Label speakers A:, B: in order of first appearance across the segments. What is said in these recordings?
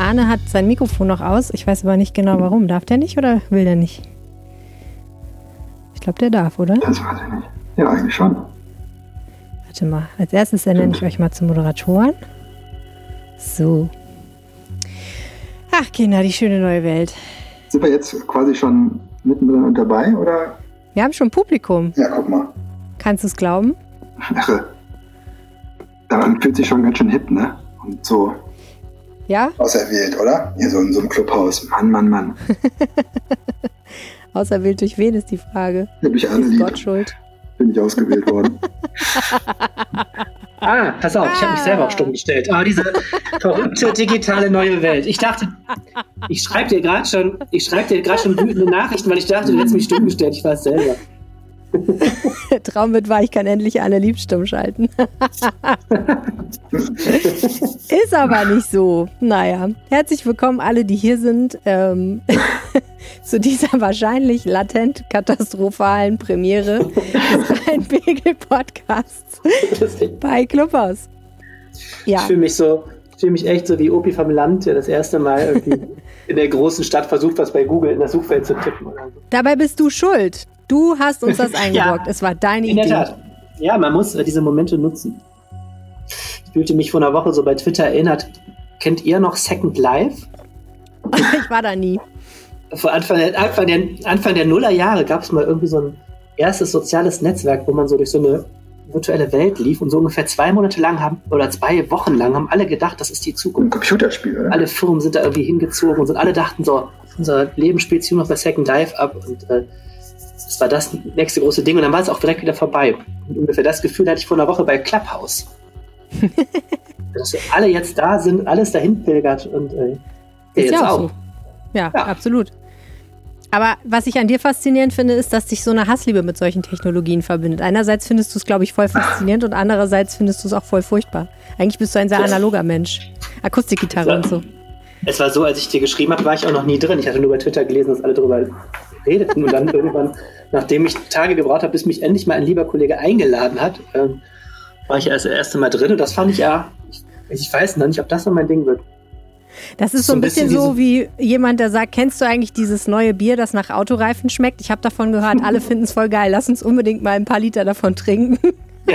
A: Arne hat sein Mikrofon noch aus. Ich weiß aber nicht genau warum. Darf der nicht oder will der nicht? Ich glaube, der darf, oder?
B: Das weiß ich nicht. Ja, eigentlich schon.
A: Warte mal. Als erstes ernenne ich euch mal zu Moderatoren. So. Ach, Kinder, die schöne neue Welt.
B: Sind wir jetzt quasi schon mittendrin und dabei, oder?
A: Wir haben schon Publikum.
B: Ja, guck mal.
A: Kannst du es glauben?
B: Irre. Man fühlt sich schon ganz schön hip, ne? Und so.
A: Ja?
B: Auserwählt, oder? Hier so in so einem Clubhaus. Mann.
A: Auserwählt durch wen ist die Frage?
B: Durch Arne
A: Ist
B: Lieb.
A: Gott schuld?
B: Bin ich ausgewählt worden.
C: Pass auf, ich habe mich selber auf stumm gestellt. Diese verrückte digitale neue Welt. Ich dachte, ich schreibe dir gerade schon wütende Nachrichten, weil ich dachte, du hättest mich stumm gestellt. Ich war es selber.
A: Traum wird wahr, ich kann endlich Arne Lieb stumm schalten. Ist aber nicht so. Naja, herzlich willkommen alle, die hier sind, zu dieser wahrscheinlich latent katastrophalen Premiere des Rheinpegel-Podcasts bei Clubhaus. Ja.
C: Ich fühle mich echt so wie Opi vom Land, der das erste Mal irgendwie in der großen Stadt versucht, was bei Google in das Suchfeld zu tippen. Oder so.
A: Dabei bist du schuld. Du hast uns das eingebrockt. Es war deine Idee.
C: In der Tat. Ja, man muss diese Momente nutzen. Ich fühlte mich vor einer Woche so bei Twitter erinnert. Kennt ihr noch Second Life?
A: Ich war da nie.
C: Vor Anfang der Nullerjahre gab es mal irgendwie so ein erstes soziales Netzwerk, wo man so durch so eine virtuelle Welt lief und so ungefähr 2 Monate lang 2 Wochen lang haben alle gedacht, das ist die Zukunft.
B: Ein Computerspiel, oder?
C: Alle Firmen sind da irgendwie hingezogen und alle dachten so, unser Leben spielt sich nur noch bei Second Life ab und das war das nächste große Ding und dann war es auch direkt wieder vorbei. Und ungefähr das Gefühl hatte ich vor einer Woche bei Clubhouse. Dass alle jetzt da sind, alles dahin pilgert und
A: ist jetzt ja auch. So. Ja, absolut. Aber was ich an dir faszinierend finde, ist, dass dich so eine Hassliebe mit solchen Technologien verbindet. Einerseits findest du es, glaube ich, voll faszinierend und andererseits findest du es auch voll furchtbar. Eigentlich bist du ein sehr analoger Mensch. Akustikgitarre und so.
C: Es war so, als ich dir geschrieben habe, war ich auch noch nie drin. Ich hatte nur bei Twitter gelesen, dass alle darüber redeten. Und dann irgendwann, nachdem ich Tage gebraucht habe, bis mich endlich mal ein lieber Kollege eingeladen hat, war ich erst das erste Mal drin. Und das fand ich ich weiß noch nicht, ob das noch mein Ding wird.
A: Das ist so ein bisschen so wie jemand, der sagt, kennst du eigentlich dieses neue Bier, das nach Autoreifen schmeckt? Ich habe davon gehört, alle finden es voll geil. Lass uns unbedingt mal ein paar Liter davon trinken.
C: Ja,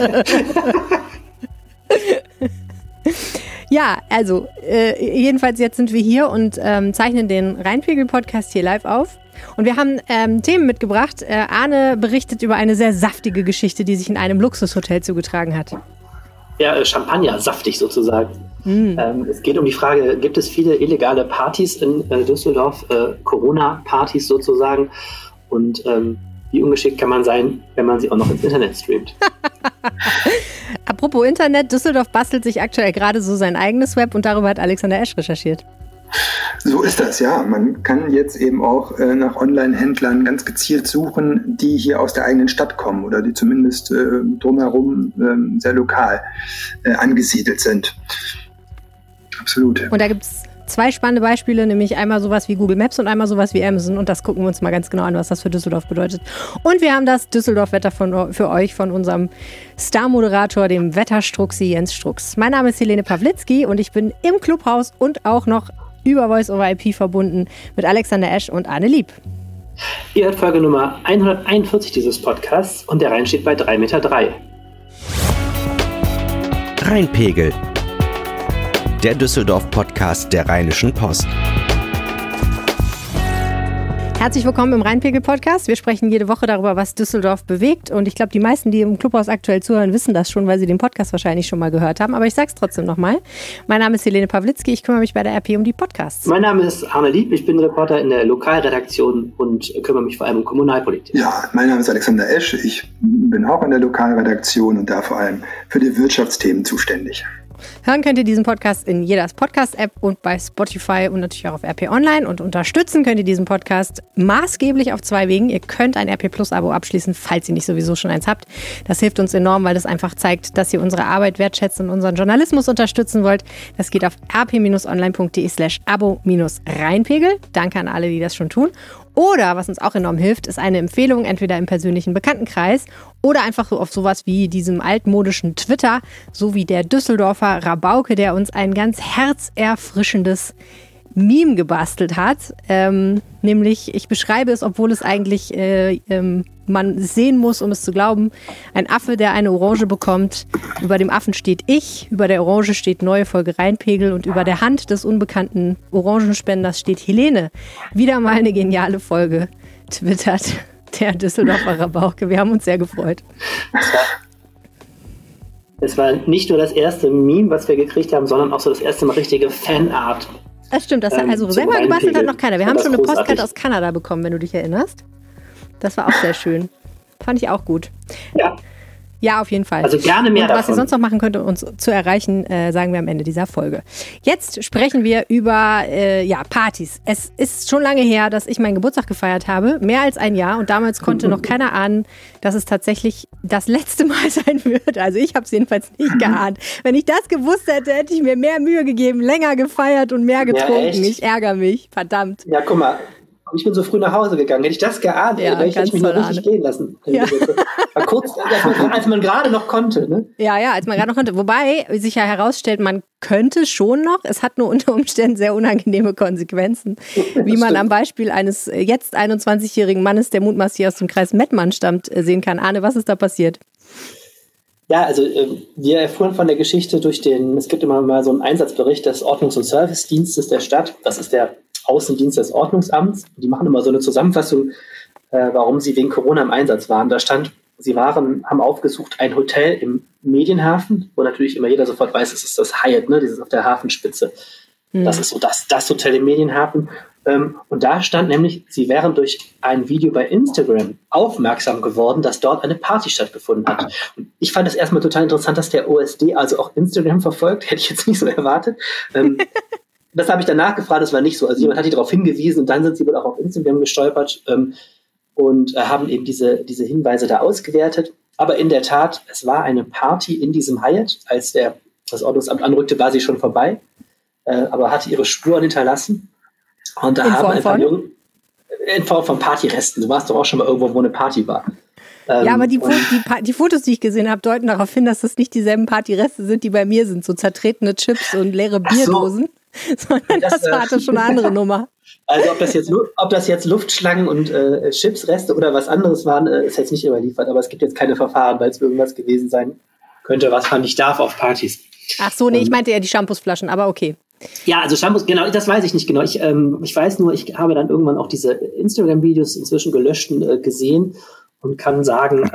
A: Ja, also jedenfalls jetzt sind wir hier und zeichnen den Rheinpegel-Podcast hier live auf. Und wir haben Themen mitgebracht. Arne berichtet über eine sehr saftige Geschichte, die sich in einem Luxushotel zugetragen hat.
C: Ja, Champagner, saftig sozusagen. Es geht um die Frage, gibt es viele illegale Partys in Düsseldorf, Corona-Partys sozusagen? Und wie ungeschickt kann man sein, wenn man sie auch noch ins Internet streamt?
A: Apropos Internet, Düsseldorf bastelt sich aktuell gerade so sein eigenes Web und darüber hat Alexander Esch recherchiert.
B: So ist das, ja. Man kann jetzt eben auch nach Online-Händlern ganz gezielt suchen, die hier aus der eigenen Stadt kommen oder die zumindest drumherum sehr lokal angesiedelt sind. Absolut.
A: Und da gibt es 2 spannende Beispiele, nämlich einmal sowas wie Google Maps und einmal sowas wie Amazon. Und das gucken wir uns mal ganz genau an, was das für Düsseldorf bedeutet. Und wir haben das Düsseldorf-Wetter für euch von unserem Star-Moderator, dem Wetterstruxi Jens Strux. Mein Name ist Helene Pawlitzki und ich bin im Clubhaus und auch noch über Voice over IP verbunden mit Alexander Esch und Arne Lieb.
C: Ihr hört Folge Nummer 141 dieses Podcasts und der Rhein steht bei 3,3 Meter.
D: Rheinpegel, der Düsseldorf-Podcast der Rheinischen Post.
A: Herzlich willkommen im Rheinpegel-Podcast. Wir sprechen jede Woche darüber, was Düsseldorf bewegt. Und ich glaube, die meisten, die im Clubhaus aktuell zuhören, wissen das schon, weil sie den Podcast wahrscheinlich schon mal gehört haben. Aber ich sage es trotzdem nochmal. Mein Name ist Helene Pawlitzki. Ich kümmere mich bei der RP um die Podcasts.
C: Mein Name ist Arne Lieb. Ich bin Reporter in der Lokalredaktion und kümmere mich vor allem um Kommunalpolitik.
B: Ja, mein Name ist Alexander Esch. Ich bin auch in der Lokalredaktion und da vor allem für die Wirtschaftsthemen zuständig.
A: Hören könnt ihr diesen Podcast in jeder Podcast-App und bei Spotify und natürlich auch auf RP Online. Und unterstützen könnt ihr diesen Podcast maßgeblich auf 2 Wegen. Ihr könnt ein RP Plus-Abo abschließen, falls ihr nicht sowieso schon eins habt. Das hilft uns enorm, weil das einfach zeigt, dass ihr unsere Arbeit wertschätzt und unseren Journalismus unterstützen wollt. Das geht auf rp-online.de/abo-rheinpegel. Danke an alle, die das schon tun. Oder, was uns auch enorm hilft, ist eine Empfehlung, entweder im persönlichen Bekanntenkreis oder einfach so auf sowas wie diesem altmodischen Twitter, so wie der Düsseldorfer Rabauke, der uns ein ganz herzerfrischendes Meme gebastelt hat. Nämlich, ich beschreibe es, obwohl es eigentlich man es sehen muss, um es zu glauben. Ein Affe, der eine Orange bekommt. Über dem Affen steht ich, über der Orange steht neue Folge Rheinpegel und über der Hand des unbekannten Orangenspenders steht Helene. Wieder mal eine geniale Folge, twittert der Düsseldorfer Rabauke. Wir haben uns sehr gefreut.
C: Es war nicht nur das erste Meme, was wir gekriegt haben, sondern auch so das erste Mal richtige Fanart.
A: Das stimmt, das also selber gebastelt hat noch keiner. Wir haben schon eine Postkarte aus Kanada bekommen, wenn du dich erinnerst. Das war auch sehr schön. Fand ich auch gut. Ja, auf jeden Fall.
C: Also gerne mehr davon.
A: Was ihr sonst noch machen könnt, um uns zu erreichen, sagen wir am Ende dieser Folge. Jetzt sprechen wir über Partys. Es ist schon lange her, dass ich meinen Geburtstag gefeiert habe. Mehr als ein Jahr. Und damals konnte noch keiner ahnen, dass es tatsächlich das letzte Mal sein wird. Also ich habe es jedenfalls nicht geahnt. Wenn ich das gewusst hätte, hätte ich mir mehr Mühe gegeben, länger gefeiert und mehr getrunken. Ich ärgere mich. Verdammt.
C: Ja, guck mal. Ich bin so früh nach Hause gegangen. Hätte ich das geahnt, hätte ich mich noch richtig gehen lassen.
A: Ja.
C: War kurz, als man gerade noch konnte. Ne?
A: Ja, als man gerade noch konnte. Wobei sich ja herausstellt, man könnte schon noch. Es hat nur unter Umständen sehr unangenehme Konsequenzen. Wie man am Beispiel eines jetzt 21-jährigen Mannes, der mutmaßlich aus dem Kreis Mettmann stammt, sehen kann. Arne, was ist da passiert?
C: Ja, also wir erfuhren von der Geschichte es gibt immer mal so einen Einsatzbericht des Ordnungs- und Servicedienstes der Stadt. Das ist der Außendienst des Ordnungsamts. Die machen immer so eine Zusammenfassung, warum sie wegen Corona im Einsatz waren. Da stand, sie haben aufgesucht ein Hotel im Medienhafen, wo natürlich immer jeder sofort weiß, es ist das Hyatt, ne, dieses auf der Hafenspitze. Das ist so das Hotel im Medienhafen. Und da stand nämlich, sie wären durch ein Video bei Instagram aufmerksam geworden, dass dort eine Party stattgefunden hat. Und ich fand es erstmal total interessant, dass der OSD also auch Instagram verfolgt. Hätte ich jetzt nicht so erwartet. Das habe ich danach gefragt, das war nicht so. Also jemand hat die darauf hingewiesen und dann sind sie wohl auch auf Instagram gestolpert und haben eben diese Hinweise da ausgewertet. Aber in der Tat, es war eine Party in diesem Hyatt. Als das Ordnungsamt anrückte, war sie schon vorbei, aber hatte ihre Spuren hinterlassen. Und da haben ein paar Jungen in Form von Partyresten. Du warst doch auch schon mal irgendwo, wo eine Party war.
A: Ja, aber die Fotos, die ich gesehen habe, deuten darauf hin, dass das nicht dieselben Partyreste sind, die bei mir sind. So zertretene Chips und leere Bierdosen. Sondern das hatte schon eine andere Nummer.
C: Also ob das jetzt Luftschlangen und Chipsreste oder was anderes waren, ist jetzt nicht überliefert. Aber es gibt jetzt keine Verfahren, weil es irgendwas gewesen sein könnte, was man nicht darf auf Partys.
A: Ach so, nee, ich meinte eher die Shampoosflaschen, aber okay.
C: Ja, also Shampoos, genau, das weiß ich nicht genau. Ich weiß nur, ich habe dann irgendwann auch diese Instagram-Videos inzwischen gelöscht gesehen und kann sagen,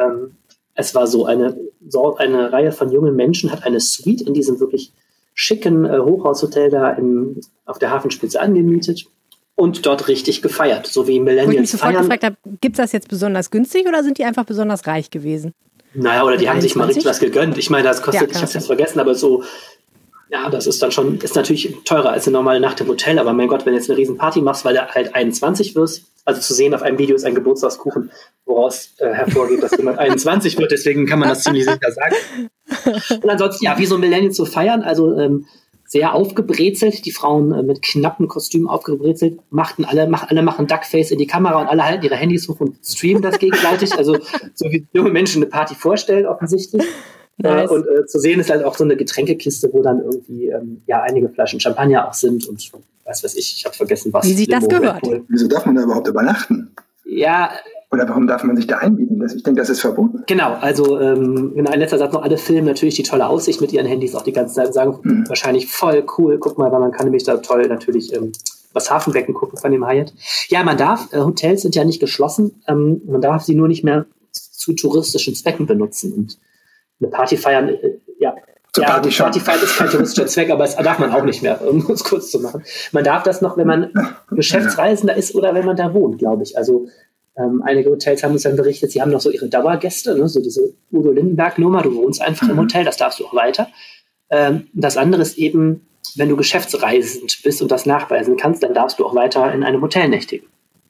C: es war so eine Reihe von jungen Menschen hat eine Suite in diesem wirklich schicken Hochhaushotel da auf der Hafenspitze angemietet und dort richtig gefeiert, so wie Millennials. Wo ich mich sofort gefragt habe,
A: gibt es das jetzt besonders günstig oder sind die einfach besonders reich gewesen?
C: Naja, oder die haben sich mal richtig was gegönnt. Ich meine, das kostet, ich habe es jetzt vergessen, aber so, ja, das ist dann schon, ist natürlich teurer als eine normale Nacht im Hotel, aber mein Gott, wenn du jetzt eine riesen Party machst, weil du halt 21 wirst, also zu sehen auf einem Video ist ein Geburtstagskuchen, woraus hervorgeht, dass jemand 21 wird, deswegen kann man das ziemlich sicher sagen. Und ansonsten, ja, wie so Millennial zu feiern, also sehr aufgebrezelt, die Frauen mit knappen Kostümen aufgebrezelt, alle machen Duckface in die Kamera und alle halten ihre Handys hoch und streamen das gegenseitig, also so wie junge Menschen eine Party vorstellen, offensichtlich. Nice. Und zu sehen ist halt auch so eine Getränkekiste, wo dann irgendwie einige Flaschen Champagner auch sind und was weiß ich habe vergessen, was.
A: Wie sich das gehört.
B: Wieso darf man da überhaupt übernachten?
C: Ja.
B: Oder warum darf man sich da einbieten? Ich denke, das ist verboten.
C: Genau, also in letzter Zeit noch alle filmen natürlich die tolle Aussicht mit ihren Handys auch die ganze Zeit und sagen, wahrscheinlich voll cool, guck mal, weil man kann nämlich da toll natürlich das Hafenbecken gucken von dem Hyatt. Ja, man darf, Hotels sind ja nicht geschlossen, man darf sie nur nicht mehr zu touristischen Zwecken benutzen und eine Party feiern, Party feiern ist kein touristischer Zweck, aber das darf man auch nicht mehr, um es kurz zu machen. Man darf das noch, wenn man Geschäftsreisender ist oder wenn man da wohnt, glaube ich. Also einige Hotels haben uns dann berichtet, sie haben noch so ihre Dauergäste, ne, so diese Udo Lindenberg-Nummer, du wohnst einfach im Hotel, das darfst du auch weiter. Das andere ist eben, wenn du geschäftsreisend bist und das nachweisen kannst, dann darfst du auch weiter in einem Hotel nächtigen.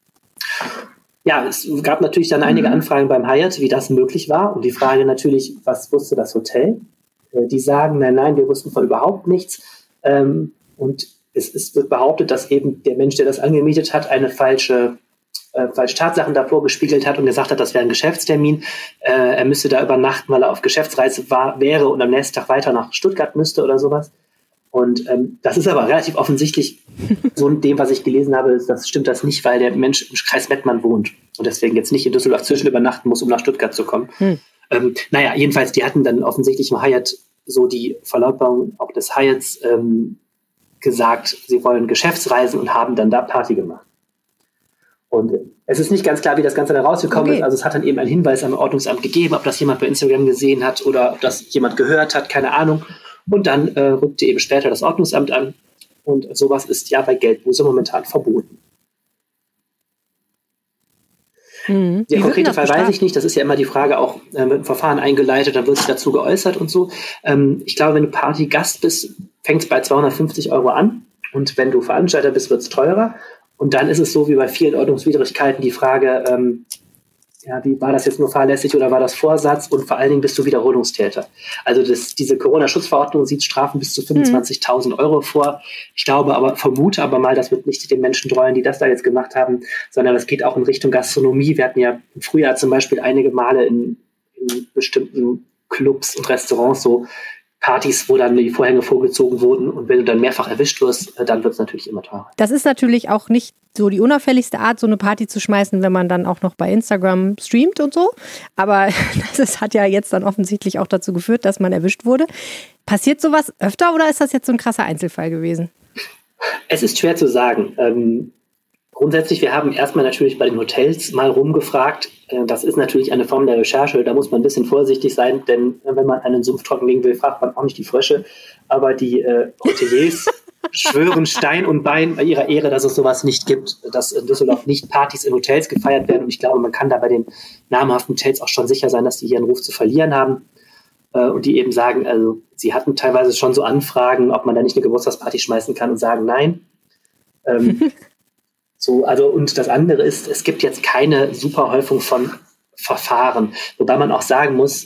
C: Ja, es gab natürlich dann einige Anfragen beim Hyatt, wie das möglich war. Und die Frage natürlich, was wusste das Hotel? Die sagen, nein, wir wussten von überhaupt nichts. Und es wird behauptet, dass eben der Mensch, der das angemietet hat, eine falsche falsche Tatsachen davor gespiegelt hat und gesagt hat, das wäre ein Geschäftstermin. Er müsste da übernachten, weil er auf Geschäftsreise wäre und am nächsten Tag weiter nach Stuttgart müsste oder sowas. Und das ist aber relativ offensichtlich, so in dem, was ich gelesen habe, das stimmt das nicht, weil der Mensch im Kreis Mettmann wohnt und deswegen jetzt nicht in Düsseldorf zwischen übernachten muss, um nach Stuttgart zu kommen. Jedenfalls, die hatten dann offensichtlich im Hyatt so die Verlautbarung auch des Hyatts gesagt, sie wollen Geschäftsreisen und haben dann da Party gemacht. Und es ist nicht ganz klar, wie das Ganze da rausgekommen ist. Also es hat dann eben einen Hinweis am Ordnungsamt gegeben, ob das jemand bei Instagram gesehen hat oder ob das jemand gehört hat, keine Ahnung. Und dann rückte eben später das Ordnungsamt an. Und sowas ist ja bei Geldbuße momentan verboten. Der konkrete Fall weiß ich nicht. Das ist ja immer die Frage, auch mit einem Verfahren eingeleitet, dann wird sich dazu geäußert und so. Ich glaube, wenn du Partygast bist, fängt es bei 250 € an. Und wenn du Veranstalter bist, wird es teurer. Und dann ist es so wie bei vielen Ordnungswidrigkeiten die Frage, wie war das jetzt nur fahrlässig oder war das Vorsatz? Und vor allen Dingen bist du Wiederholungstäter. Also diese Corona-Schutzverordnung sieht Strafen bis zu 25.000 € vor. Ich vermute aber mal, das wird nicht den Menschen dreuen, die das da jetzt gemacht haben, sondern das geht auch in Richtung Gastronomie. Wir hatten ja im Frühjahr zum Beispiel einige Male in bestimmten Clubs und Restaurants so Partys, wo dann die Vorhänge vorgezogen wurden und wenn du dann mehrfach erwischt wirst, dann wird es natürlich immer teurer.
A: Das ist natürlich auch nicht so die unauffälligste Art, so eine Party zu schmeißen, wenn man dann auch noch bei Instagram streamt und so. Aber das hat ja jetzt dann offensichtlich auch dazu geführt, dass man erwischt wurde. Passiert sowas öfter oder ist das jetzt so ein krasser Einzelfall gewesen?
C: Es ist schwer zu sagen. Grundsätzlich, wir haben erstmal natürlich bei den Hotels mal rumgefragt. Das ist natürlich eine Form der Recherche. Da muss man ein bisschen vorsichtig sein, denn wenn man einen Sumpf trockenlegen will, fragt man auch nicht die Frösche. Aber die Hoteliers schwören Stein und Bein bei ihrer Ehre, dass es sowas nicht gibt, dass in Düsseldorf nicht Partys in Hotels gefeiert werden. Und ich glaube, man kann da bei den namhaften Hotels auch schon sicher sein, dass die hier einen Ruf zu verlieren haben. Und die eben sagen, also sie hatten teilweise schon so Anfragen, ob man da nicht eine Geburtstagsparty schmeißen kann und sagen nein. Und das andere ist, es gibt jetzt keine Superhäufung von Verfahren, wobei man auch sagen muss,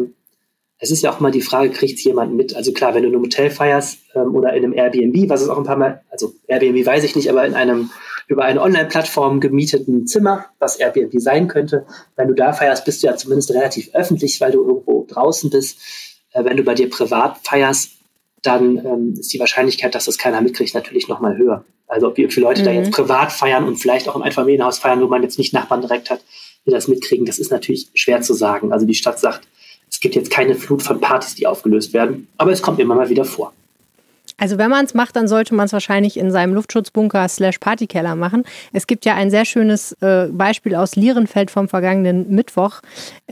C: es ist ja auch mal die Frage, kriegt es jemand mit? Also klar, wenn du in einem Hotel feierst oder in einem Airbnb, was es auch ein paar Mal, also Airbnb weiß ich nicht, aber in einem über eine Online-Plattform gemieteten Zimmer, was Airbnb sein könnte, wenn du da feierst, bist du ja zumindest relativ öffentlich, weil du irgendwo draußen bist. Wenn du bei dir privat feierst, dann ist die Wahrscheinlichkeit, dass das keiner mitkriegt, natürlich nochmal höher. Also wie viele Leute da jetzt privat feiern und vielleicht auch im Einfamilienhaus feiern, wo man jetzt nicht Nachbarn direkt hat, die das mitkriegen, das ist natürlich schwer zu sagen. Also die Stadt sagt, es gibt jetzt keine Flut von Partys, die aufgelöst werden, aber es kommt immer mal wieder vor.
A: Also wenn man es macht, dann sollte man es wahrscheinlich in seinem Luftschutzbunker /Partykeller machen. Es gibt ja ein sehr schönes Beispiel aus Lierenfeld vom vergangenen Mittwoch,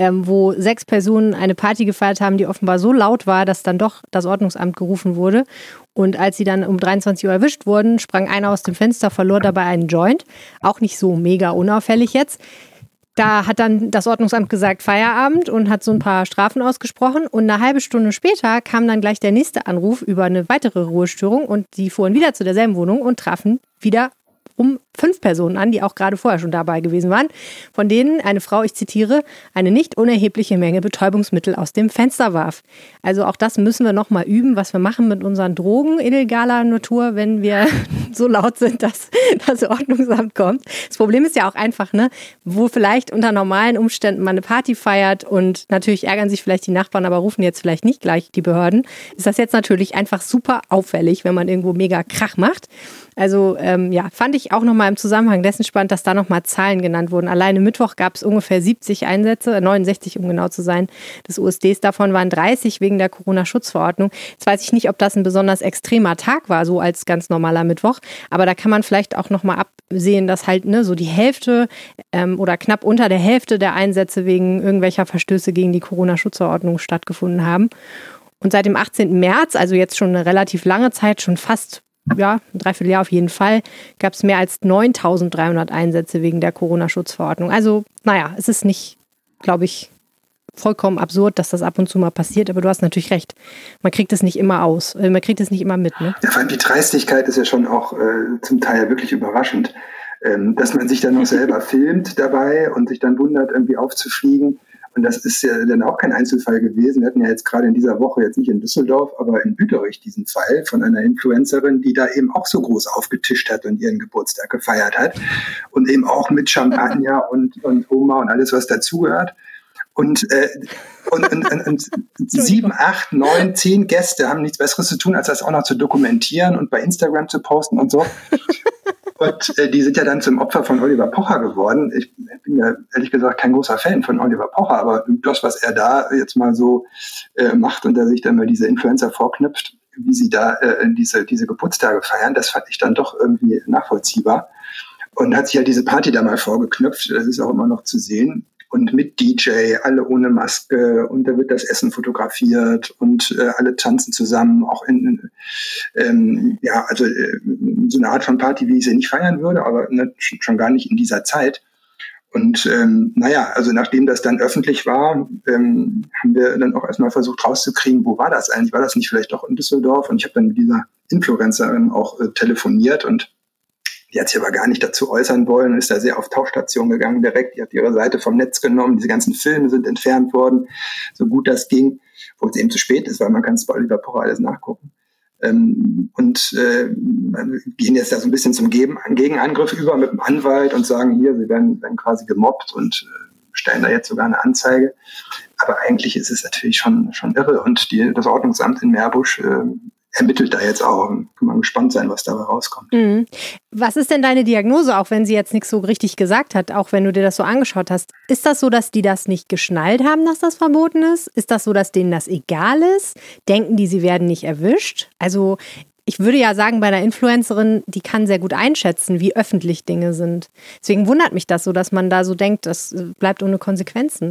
A: wo 6 Personen eine Party gefeiert haben, die offenbar so laut war, dass dann doch das Ordnungsamt gerufen wurde. Und als sie dann um 23 Uhr erwischt wurden, sprang einer aus dem Fenster, verlor dabei einen Joint. Auch nicht so mega unauffällig jetzt. Da hat dann das Ordnungsamt gesagt, Feierabend und hat so ein paar Strafen ausgesprochen. Und eine halbe Stunde später kam dann gleich der nächste Anruf über eine weitere Ruhestörung und die fuhren wieder zu derselben Wohnung und trafen wieder um 5 Personen an, die auch gerade vorher schon dabei gewesen waren. Von denen eine Frau, ich zitiere, eine nicht unerhebliche Menge Betäubungsmittel aus dem Fenster warf. Also auch das müssen wir noch mal üben, was wir machen mit unseren Drogen illegaler Natur, wenn wir so laut sind, dass das Ordnungsamt kommt. Das Problem ist ja auch einfach, ne, wo vielleicht unter normalen Umständen man eine Party feiert und natürlich ärgern sich vielleicht die Nachbarn, aber rufen jetzt vielleicht nicht gleich die Behörden, ist das jetzt natürlich einfach super auffällig, wenn man irgendwo mega Krach macht. Also fand ich auch nochmal im Zusammenhang dessen spannend, dass da nochmal Zahlen genannt wurden. Alleine Mittwoch gab es ungefähr 70 Einsätze, 69 um genau zu sein, des USDs. Davon waren 30 wegen der Corona-Schutzverordnung. Jetzt weiß ich nicht, ob das ein besonders extremer Tag war, so als ganz normaler Mittwoch. Aber da kann man vielleicht auch nochmal absehen, dass halt so die Hälfte oder knapp unter der Hälfte der Einsätze wegen irgendwelcher Verstöße gegen die Corona-Schutzverordnung stattgefunden haben. Und seit dem 18. März, also jetzt schon eine relativ lange Zeit, schon fast ein Dreivierteljahr auf jeden Fall, gab es mehr als 9.300 Einsätze wegen der Corona-Schutzverordnung. Also, es ist nicht, glaube ich, vollkommen absurd, dass das ab und zu mal passiert, aber du hast natürlich recht. Man kriegt es nicht immer man kriegt es nicht immer mit, ne?
B: Ja, vor allem die Dreistigkeit ist ja schon auch zum Teil wirklich überraschend, dass man sich dann noch selber filmt dabei und sich dann wundert, irgendwie aufzufliegen Und das ist ja dann auch kein Einzelfall gewesen. Wir hatten ja jetzt gerade in dieser Woche, jetzt nicht in Düsseldorf, aber in Ueterich diesen Fall von einer Influencerin, die da eben auch so groß aufgetischt hat und ihren Geburtstag gefeiert hat. Und eben auch mit Champagner und Oma und alles, was dazugehört. Und 7, 8, 9, 10 Gäste haben nichts Besseres zu tun, als das auch noch zu dokumentieren und bei Instagram zu posten und so. Und die sind ja dann zum Opfer von Oliver Pocher geworden. Ich bin ja ehrlich gesagt kein großer Fan von Oliver Pocher, aber das, was er da jetzt mal so macht und er sich dann mal diese Influencer vorknüpft, wie sie da diese Geburtstage feiern, das fand ich dann doch irgendwie nachvollziehbar. Und hat sich ja diese Party da mal vorgeknüpft, das ist auch immer noch zu sehen. Und mit DJ, alle ohne Maske, und da wird das Essen fotografiert und alle tanzen zusammen, auch so eine Art von Party, wie ich sie nicht feiern würde, aber schon gar nicht in dieser Zeit. Und also nachdem das dann öffentlich war, haben wir dann auch erstmal versucht rauszukriegen, wo war das eigentlich? War das nicht vielleicht doch in Düsseldorf? Und ich habe dann mit dieser Influencerin auch telefoniert und die hat sich aber gar nicht dazu äußern wollen, ist da sehr auf Tauchstation gegangen direkt. Die hat ihre Seite vom Netz genommen. Diese ganzen Filme sind entfernt worden, so gut das ging, obwohl es eben zu spät ist, weil man kann es bei Oliver Pocher alles nachgucken. Wir gehen jetzt da so ein bisschen zum Gegenangriff über mit dem Anwalt und sagen, hier, sie werden quasi gemobbt und stellen da jetzt sogar eine Anzeige. Aber eigentlich ist es natürlich schon irre. Und das Ordnungsamt in Meerbusch ermittelt da jetzt auch. Kann man gespannt sein, was dabei rauskommt.
A: Mhm. Was ist denn deine Diagnose, auch wenn sie jetzt nichts so richtig gesagt hat, auch wenn du dir das so angeschaut hast? Ist das so, dass die das nicht geschnallt haben, dass das verboten ist? Ist das so, dass denen das egal ist? Denken die, sie werden nicht erwischt? Also ich würde ja sagen, bei einer Influencerin, die kann sehr gut einschätzen, wie öffentlich Dinge sind. Deswegen wundert mich das so, dass man da so denkt, das bleibt ohne Konsequenzen.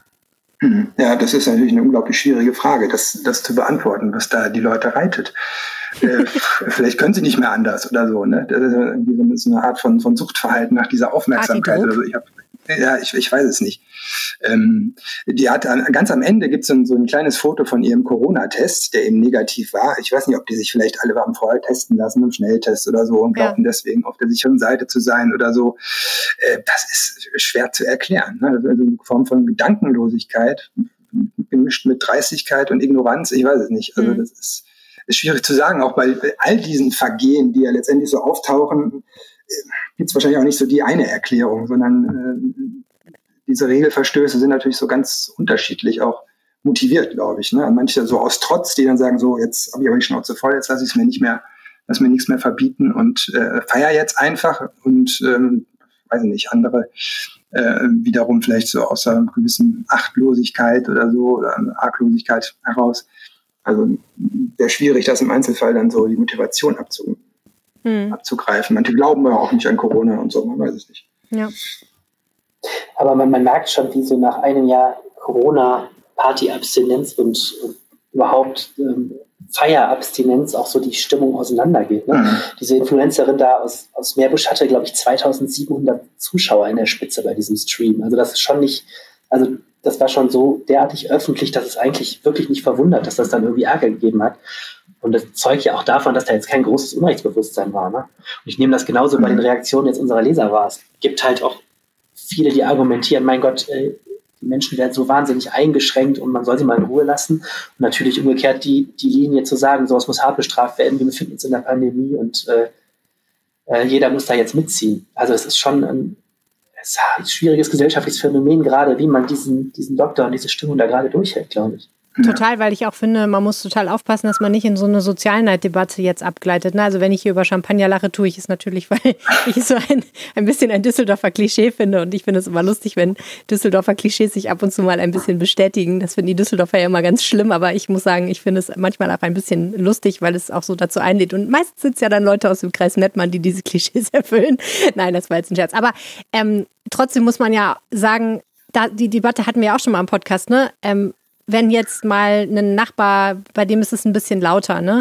B: Ja, das ist natürlich eine unglaublich schwierige Frage, das zu beantworten, was da die Leute reitet. Vielleicht können sie nicht mehr anders oder so. Ne? Das ist irgendwie so eine Art von Suchtverhalten nach dieser Aufmerksamkeit. Oder so. Ich weiß es nicht. Die hat ganz am Ende gibt es so ein kleines Foto von ihrem Corona-Test, der eben negativ war. Ich weiß nicht, ob die sich vielleicht alle haben vorher testen lassen, im Schnelltest oder so, und glaubten deswegen auf der sicheren Seite zu sein oder so. Das ist schwer zu erklären. Ne? Also eine Form von Gedankenlosigkeit, gemischt mit Dreistigkeit und Ignoranz. Ich weiß es nicht. Also das ist schwierig zu sagen. Auch bei all diesen Vergehen, die ja letztendlich so auftauchen, gibt es wahrscheinlich auch nicht so die eine Erklärung, sondern diese Regelverstöße sind natürlich so ganz unterschiedlich auch motiviert, glaube ich. Ne? Manche so aus Trotz, die dann sagen, so, jetzt habe ich aber die Schnauze voll, jetzt lass mir nichts mehr verbieten und feier jetzt einfach. Und weiß ich nicht, andere wiederum vielleicht so aus einer gewissen Achtlosigkeit oder so oder Arglosigkeit heraus. Also sehr schwierig, das im Einzelfall dann so die Motivation abzugreifen. Manche glauben ja auch nicht an Corona und so, man weiß es nicht.
A: Ja.
C: Aber man merkt schon, wie so nach einem Jahr Corona-Party-Abstinenz und überhaupt Feierabstinenz auch so die Stimmung auseinandergeht. Ne? Diese Influencerin da aus Meerbusch hatte, glaube ich, 2700 Zuschauer in der Spitze bei diesem Stream. Also das ist schon nicht, also das war schon so derartig öffentlich, dass es eigentlich wirklich nicht verwundert, dass das dann irgendwie Ärger gegeben hat. Und das zeugt ja auch davon, dass da jetzt kein großes Unrechtsbewusstsein war. Ne? Und ich nehme das genauso bei den Reaktionen jetzt unserer Leser wahr. Es gibt halt auch viele, die argumentieren, mein Gott, die Menschen werden so wahnsinnig eingeschränkt und man soll sie mal in Ruhe lassen. Und natürlich umgekehrt die Linie zu sagen, so, es muss hart bestraft werden, wir befinden uns in der Pandemie und jeder muss da jetzt mitziehen. Also es ist schon ein schwieriges gesellschaftliches Phänomen, gerade wie man diesen Lockdown, diese Stimmung da gerade durchhält, glaube ich.
A: Total, weil ich auch finde, man muss total aufpassen, dass man nicht in so eine Sozialneiddebatte jetzt abgleitet. Ne? Also wenn ich hier über Champagner lache, tue ich es natürlich, weil ich so ein bisschen ein Düsseldorfer Klischee finde. Und ich finde es immer lustig, wenn Düsseldorfer Klischees sich ab und zu mal ein bisschen bestätigen. Das finden die Düsseldorfer ja immer ganz schlimm. Aber ich muss sagen, ich finde es manchmal auch ein bisschen lustig, weil es auch so dazu einlädt. Und meistens sind es ja dann Leute aus dem Kreis Mettmann, die diese Klischees erfüllen. Nein, das war jetzt ein Scherz. Aber trotzdem muss man ja sagen, die Debatte hatten wir ja auch schon mal im Podcast, ne? Wenn jetzt mal ein Nachbar, bei dem ist es ein bisschen lauter, ne?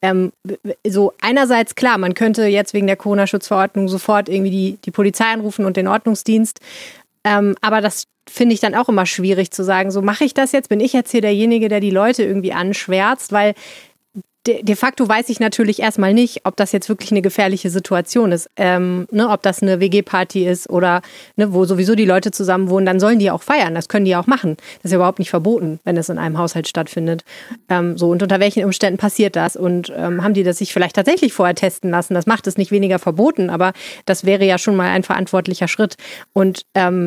A: So einerseits klar, man könnte jetzt wegen der Corona-Schutzverordnung sofort irgendwie die Polizei anrufen und den Ordnungsdienst. Aber das finde ich dann auch immer schwierig zu sagen, so mache ich das jetzt? Bin ich jetzt hier derjenige, der die Leute irgendwie anschwärzt? Weil de facto weiß ich natürlich erstmal nicht, ob das jetzt wirklich eine gefährliche Situation ist. Ob das eine WG-Party ist oder wo sowieso die Leute zusammen wohnen, dann sollen die auch feiern. Das können die auch machen. Das ist ja überhaupt nicht verboten, wenn es in einem Haushalt stattfindet. Und unter welchen Umständen passiert das? Und haben die das sich vielleicht tatsächlich vorher testen lassen? Das macht es nicht weniger verboten, aber das wäre ja schon mal ein verantwortlicher Schritt. Und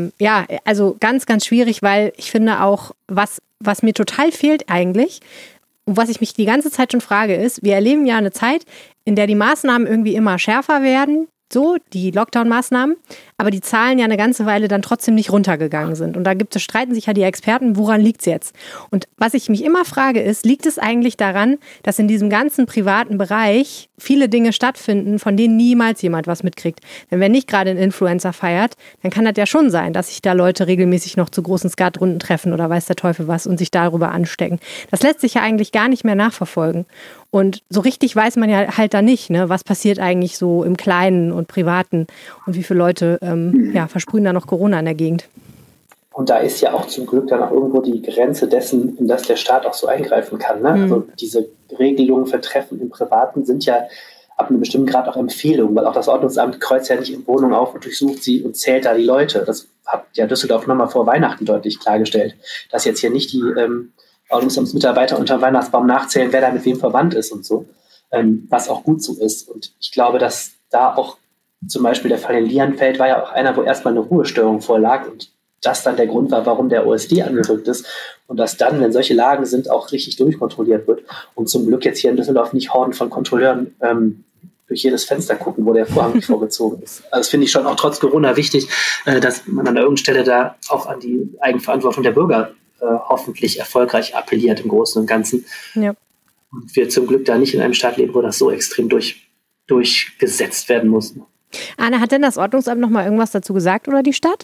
A: also ganz, ganz schwierig, weil ich finde auch, was mir total fehlt eigentlich, und was ich mich die ganze Zeit schon frage, ist, wir erleben ja eine Zeit, in der die Maßnahmen irgendwie immer schärfer werden, so die Lockdown-Maßnahmen, aber die Zahlen ja eine ganze Weile dann trotzdem nicht runtergegangen sind. Und da streiten sich ja die Experten, woran liegt es jetzt? Und was ich mich immer frage ist, liegt es eigentlich daran, dass in diesem ganzen privaten Bereich viele Dinge stattfinden, von denen niemals jemand was mitkriegt? Denn wenn nicht gerade ein Influencer feiert, dann kann das ja schon sein, dass sich da Leute regelmäßig noch zu großen Skatrunden treffen oder weiß der Teufel was und sich darüber anstecken. Das lässt sich ja eigentlich gar nicht mehr nachverfolgen. Und so richtig weiß man ja halt da nicht, ne, was passiert eigentlich so im Kleinen und Privaten und wie viele Leute versprühen da noch Corona in der Gegend.
C: Und da ist ja auch zum Glück dann auch irgendwo die Grenze dessen, in das der Staat auch so eingreifen kann. Ne? Also diese Regelungen für Treffen im Privaten sind ja ab einem bestimmten Grad auch Empfehlungen, weil auch das Ordnungsamt kreuzt ja nicht in Wohnungen auf und durchsucht sie und zählt da die Leute. Das hat ja Düsseldorf nochmal vor Weihnachten deutlich klargestellt, dass jetzt hier nicht die Ordnungsamtsmitarbeiter unter dem Weihnachtsbaum nachzählen, wer da mit wem verwandt ist und so, was auch gut so ist. Und ich glaube, dass da auch zum Beispiel der Fall in Lienfeld war ja auch einer, wo erstmal eine Ruhestörung vorlag und das dann der Grund war, warum der OSD angerückt ist und dass dann, wenn solche Lagen sind, auch richtig durchkontrolliert wird und zum Glück jetzt hier in Düsseldorf nicht Horden von Kontrolleuren durch jedes Fenster gucken, wo der Vorhang nicht vorgezogen ist. Also das finde ich schon auch trotz Corona wichtig, dass man an irgendeiner Stelle da auch an die Eigenverantwortung der Bürger hoffentlich erfolgreich appelliert im Großen und Ganzen. Ja. Und wir zum Glück da nicht in einem Staat leben, wo das so extrem durchgesetzt werden muss.
A: Anna, hat denn das Ordnungsamt noch mal irgendwas dazu gesagt oder die Stadt?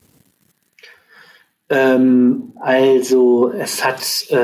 C: Also es hat sie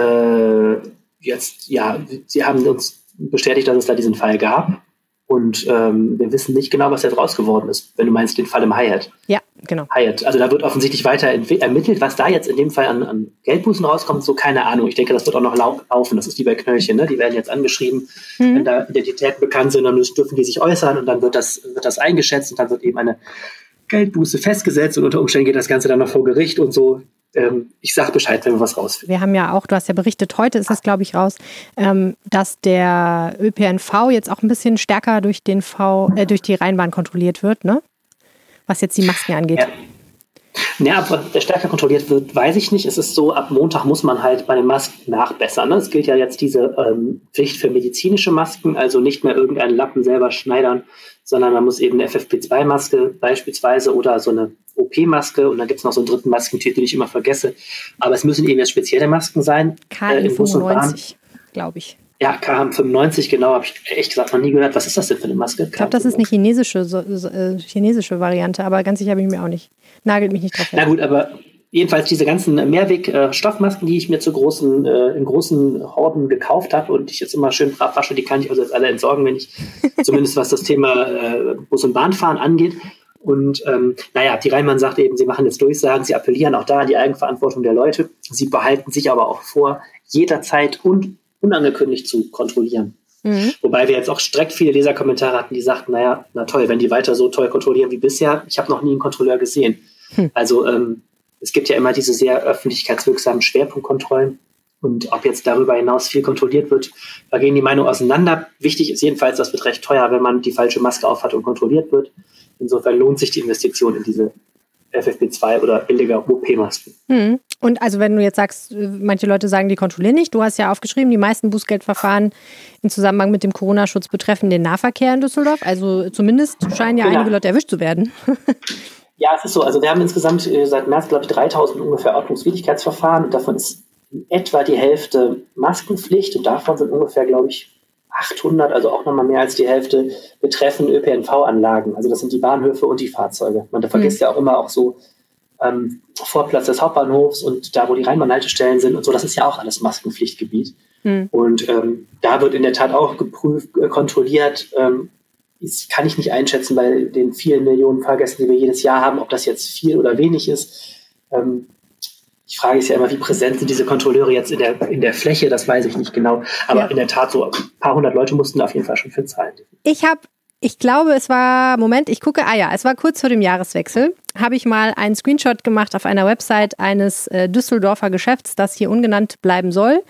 C: haben uns bestätigt, dass es da diesen Fall gab. Und wir wissen nicht genau, was da draus geworden ist, wenn du meinst den Fall im Hyatt.
A: Ja, genau.
C: Hyatt. Also da wird offensichtlich weiter ermittelt. Was da jetzt in dem Fall an Geldbußen rauskommt, so keine Ahnung. Ich denke, das wird auch noch laufen. Das ist wie bei Knöllchen, ne? Die werden jetzt angeschrieben. Wenn da Identitäten bekannt sind, dann dürfen die sich äußern und dann wird das eingeschätzt und dann wird eben eine Geldbuße festgesetzt und unter Umständen geht das Ganze dann noch vor Gericht und so. Ich sag Bescheid, wenn wir was rausfinden.
A: Wir haben ja auch, du hast ja berichtet, heute ist das, glaube ich, raus, dass der ÖPNV jetzt auch ein bisschen stärker durch die Rheinbahn kontrolliert wird, ne? Was jetzt die Masken angeht.
C: Ja, ob der stärker kontrolliert wird, weiß ich nicht. Es ist so, ab Montag muss man halt bei den Masken nachbessern. Ne? Es gilt ja jetzt diese Pflicht für medizinische Masken, also nicht mehr irgendeinen Lappen selber schneidern, sondern man muss eben eine FFP2-Maske beispielsweise oder so eine OP-Maske und dann gibt es noch so einen dritten Maskentyp, den ich immer vergesse. Aber es müssen eben jetzt spezielle Masken sein.
A: KN95, glaube ich.
C: Ja, KN95, genau, habe ich echt gesagt noch nie gehört. Was ist das denn für eine Maske?
A: Ich glaube, das ist eine chinesische Variante, aber ganz sicher bin ich mir auch nicht. Nagelt mich nicht drauf.
C: Na gut, aber jedenfalls diese ganzen Mehrweg-Stoffmasken, die ich mir in großen Horden gekauft habe und ich jetzt immer schön brav wasche, die kann ich also jetzt alle entsorgen, wenn ich zumindest was das Thema Bus- und Bahnfahren angeht. Und die Rheinbahn sagt eben, sie machen jetzt Durchsagen, sie appellieren auch da an die Eigenverantwortung der Leute. Sie behalten sich aber auch vor, jederzeit und unangekündigt zu kontrollieren. Wobei wir jetzt auch direkt viele Leserkommentare hatten, die sagten, na toll, wenn die weiter so toll kontrollieren wie bisher, ich habe noch nie einen Kontrolleur gesehen. Also es gibt ja immer diese sehr öffentlichkeitswirksamen Schwerpunktkontrollen und ob jetzt darüber hinaus viel kontrolliert wird, da gehen die Meinungen auseinander. Wichtig ist jedenfalls, das wird recht teuer, wenn man die falsche Maske aufhat und kontrolliert wird. Insofern lohnt sich die Investition in diese FFP2 oder billige OP-Masken.
A: Und also wenn du jetzt sagst, manche Leute sagen, die kontrollieren nicht, du hast ja aufgeschrieben, die meisten Bußgeldverfahren im Zusammenhang mit dem Corona-Schutz betreffen den Nahverkehr in Düsseldorf. Also zumindest scheinen ja einige Leute erwischt zu werden.
C: Ja, es ist so. Also wir haben insgesamt seit März, glaube ich, 3000 ungefähr Ordnungswidrigkeitsverfahren und davon ist etwa die Hälfte Maskenpflicht und davon sind ungefähr, glaube ich, 800, also auch nochmal mehr als die Hälfte, betreffen ÖPNV-Anlagen. Also das sind die Bahnhöfe und die Fahrzeuge. Man vergisst ja auch immer auch so Vorplatz des Hauptbahnhofs und da, wo die Rheinbahnhaltestellen sind und so, das ist ja auch alles Maskenpflichtgebiet. Und da wird in der Tat auch geprüft, kontrolliert. Das kann ich nicht einschätzen bei den vielen Millionen Fahrgästen, die wir jedes Jahr haben, ob das jetzt viel oder wenig ist. Ich Frage ist ja immer, wie präsent sind diese Kontrolleure jetzt in der Fläche, das weiß ich nicht genau. Aber in der Tat, so ein paar hundert Leute mussten auf jeden Fall schon für zahlen.
A: Ich glaube, es war, es war kurz vor dem Jahreswechsel, habe ich mal einen Screenshot gemacht auf einer Website eines Düsseldorfer Geschäfts, das hier ungenannt bleiben soll,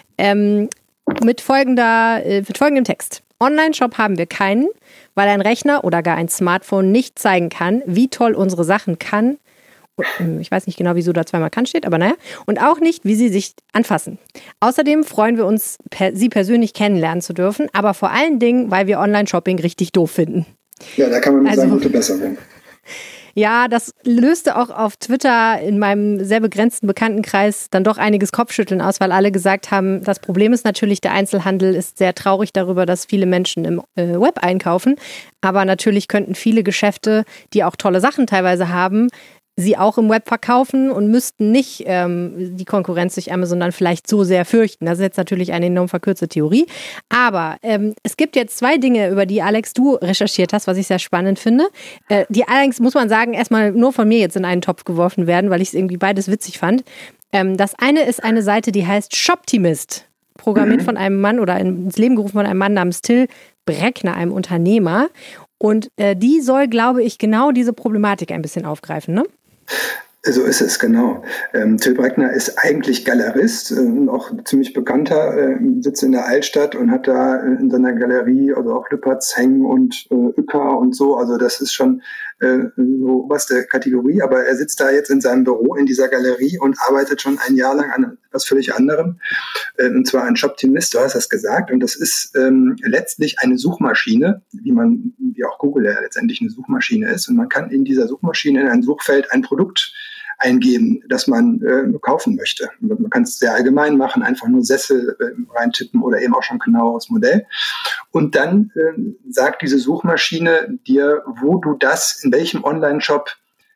A: mit folgendem Text. Online-Shop haben wir keinen, weil ein Rechner oder gar ein Smartphone nicht zeigen kann, wie toll unsere Sachen kann. Ich weiß nicht genau, wieso da zweimal kann steht, aber naja. Und auch nicht, wie sie sich anfassen. Außerdem freuen wir uns, sie persönlich kennenlernen zu dürfen, aber vor allen Dingen, weil wir Online-Shopping richtig doof finden.
B: Ja, da kann man nur sagen, gute Besserung.
A: Ja, das löste auch auf Twitter in meinem sehr begrenzten Bekanntenkreis dann doch einiges Kopfschütteln aus, weil alle gesagt haben, das Problem ist natürlich, der Einzelhandel ist sehr traurig darüber, dass viele Menschen im Web einkaufen. Aber natürlich könnten viele Geschäfte, die auch tolle Sachen teilweise haben, sie auch im Web verkaufen und müssten nicht die Konkurrenz durch Amazon dann vielleicht so sehr fürchten. Das ist jetzt natürlich eine enorm verkürzte Theorie. Aber es gibt jetzt zwei Dinge, über die, Alex, du recherchiert hast, was ich sehr spannend finde. Die allerdings, muss man sagen, erstmal nur von mir jetzt in einen Topf geworfen werden, weil ich es irgendwie beides witzig fand. Das eine ist eine Seite, die heißt Shoptimist. Programmiert von einem Mann oder ins Leben gerufen von einem Mann namens Till Breckner, einem Unternehmer. Und die soll, glaube ich, genau diese Problematik ein bisschen aufgreifen, ne?
B: So ist es, genau. Till Breckner ist eigentlich Galerist, auch ziemlich bekannter, sitzt in der Altstadt und hat da in seiner Galerie also auch Lüpertz hängen und Uecker und so. Also das ist schon so oberste Kategorie, aber er sitzt da jetzt in seinem Büro in dieser Galerie und arbeitet schon ein Jahr lang an etwas völlig anderem, und zwar an Shoptimist, du hast das gesagt, und das ist letztlich eine Suchmaschine, wie auch Google ja letztendlich eine Suchmaschine ist, und man kann in dieser Suchmaschine in ein Suchfeld ein Produkt eingeben, das man kaufen möchte. Man kann es sehr allgemein machen, einfach nur Sessel reintippen oder eben auch schon genaueres Modell. Und dann sagt diese Suchmaschine dir, wo du das in welchem Online-Shop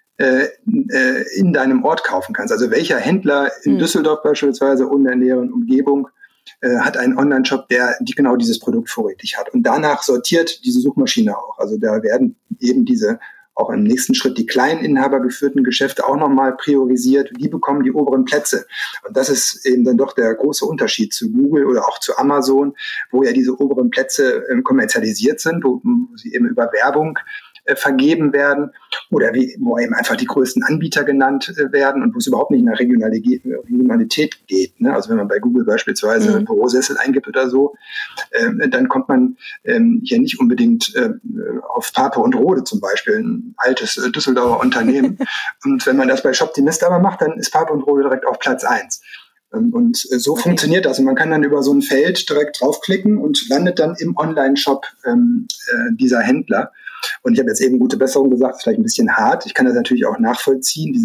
B: in deinem Ort kaufen kannst. Also welcher Händler in Düsseldorf beispielsweise und in der näheren Umgebung hat einen Online-Shop, die genau dieses Produkt vorrätig hat. Und danach sortiert diese Suchmaschine auch. Also da werden eben auch im nächsten Schritt die kleinen inhabergeführten Geschäfte auch nochmal priorisiert. Die bekommen die oberen Plätze. Und das ist eben dann doch der große Unterschied zu Google oder auch zu Amazon, wo ja diese oberen Plätze kommerzialisiert sind, wo sie eben über Werbung vergeben werden oder wo eben einfach die größten Anbieter genannt werden und wo es überhaupt nicht nach Regionalität geht. Ne? Also wenn man bei Google beispielsweise Bürosessel eingibt oder so, dann kommt man hier nicht unbedingt auf Pape und Rode zum Beispiel, ein altes Düsseldorfer Unternehmen. Und wenn man das bei Shoptimist aber macht, dann ist Pape und Rode direkt auf Platz 1. Und so funktioniert das. Und man kann dann über so ein Feld direkt draufklicken und landet dann im Online-Shop dieser Händler. Und ich habe jetzt eben gute Besserung gesagt, ist vielleicht ein bisschen hart. Ich kann das natürlich auch nachvollziehen.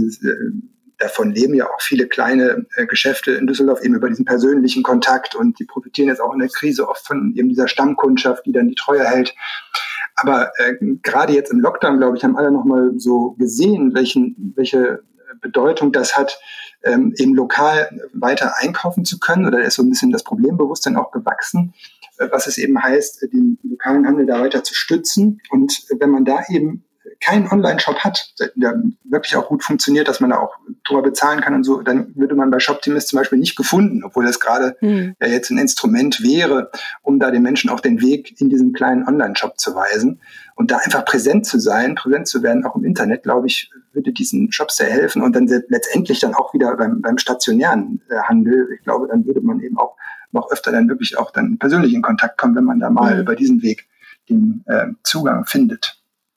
B: Davon leben ja auch viele kleine Geschäfte in Düsseldorf eben über diesen persönlichen Kontakt. Und die profitieren jetzt auch in der Krise oft von eben dieser Stammkundschaft, die dann die Treue hält. Aber gerade jetzt im Lockdown, glaube ich, haben alle nochmal so gesehen, welche Bedeutung das hat, eben lokal weiter einkaufen zu können. Oder da ist so ein bisschen das Problembewusstsein auch gewachsen, was es eben heißt, den lokalen Handel da weiter zu stützen. Und wenn man da eben keinen Online-Shop hat, der wirklich auch gut funktioniert, dass man da auch drüber bezahlen kann und so, dann würde man bei Shoptimist zum Beispiel nicht gefunden, obwohl das gerade ja jetzt ein Instrument wäre, um da den Menschen auch den Weg in diesen kleinen Online-Shop zu weisen. Und da einfach präsent zu werden, auch im Internet, glaube ich, würde diesen Shops sehr helfen. Und dann letztendlich dann auch wieder beim stationären Handel, ich glaube, dann würde man eben auch noch öfter dann wirklich auch dann persönlich in Kontakt kommen, wenn man da mal über diesen Weg den Zugang findet.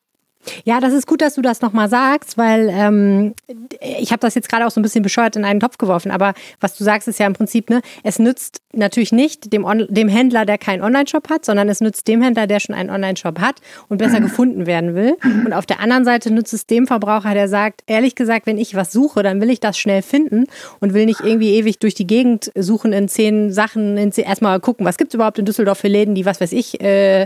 A: Ja, das ist gut, dass du das nochmal sagst, weil ich habe das jetzt gerade auch so ein bisschen bescheuert in einen Topf geworfen, aber was du sagst, ist ja im Prinzip, ne, es nützt natürlich nicht dem Händler, der keinen Online-Shop hat, sondern es nützt dem Händler, der schon einen Online-Shop hat und besser gefunden werden will. Und auf der anderen Seite nützt es dem Verbraucher, der sagt, ehrlich gesagt, wenn ich was suche, dann will ich das schnell finden und will nicht irgendwie ewig durch die Gegend suchen in 10 Sachen, erstmal gucken, was gibt es überhaupt in Düsseldorf für Läden, die, was weiß ich,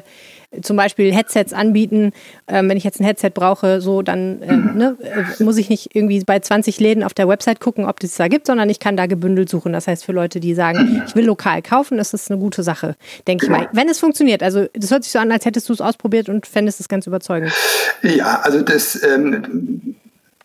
A: zum Beispiel Headsets anbieten. Wenn ich jetzt ein Headset brauche, so dann muss ich nicht irgendwie bei 20 Läden auf der Website gucken, ob es da gibt, sondern ich kann da gebündelt suchen. Das heißt, für Leute, die sagen, ich will lokal kaufen, ist das eine gute Sache, denke ich mal. Wenn es funktioniert. Also das hört sich so an, als hättest du es ausprobiert und fändest es ganz überzeugend.
B: Ja, also das